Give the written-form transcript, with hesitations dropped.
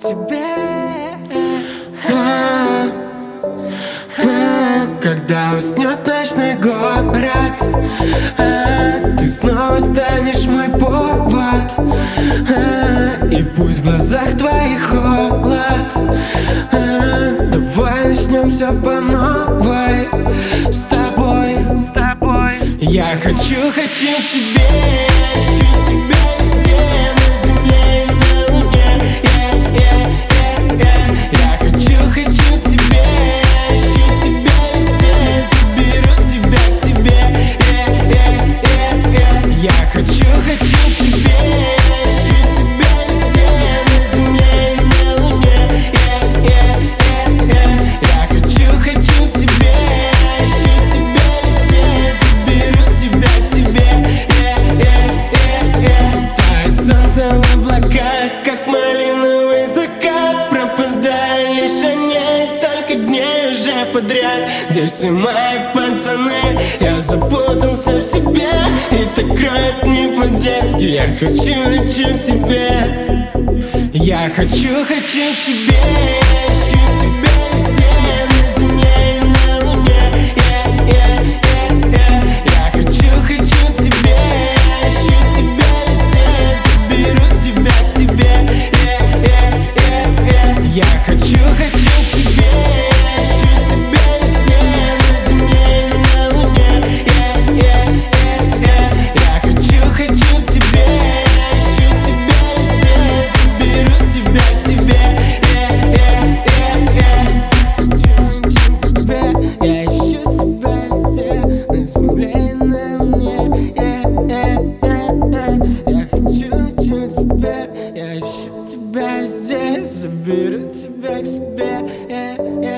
тебе. Когда уснет ночной город, ты снова станешь мой повод. И пусть в глазах твоих холод, давай начнем все по новой с тобой. Я хочу тебе, ищу тебя везде, на земле и на луне. Я хочу тебе, ищу тебя везде, заберу тебя к себе. Я хочу тебе, ищу тебя везде, на земле и на луне. Я хочу тебе, ищу тебя везде, заберу тебя к себе. Тает солнце в облаках, как малиновый закат. Пропадаю лишь они, столько дней уже подряд. Где все мои пацаны? Я запутался в себе, и так кроет не по-детски. Я хочу к тебе. Я хочу тебе, ищу тебя везде, на земле и на луне. Я хочу тебе, ищу тебя везде, заберу тебя к себе. Я хочу тебе, ищу тебя везде, на земле и на луне. Я хочу тебе, ищу тебя везде, заберу тебя к себе. Я ищу тебя везде, на земле и на луне. Я хочу тебя, я ищу тебя везде, заберу тебя к себе.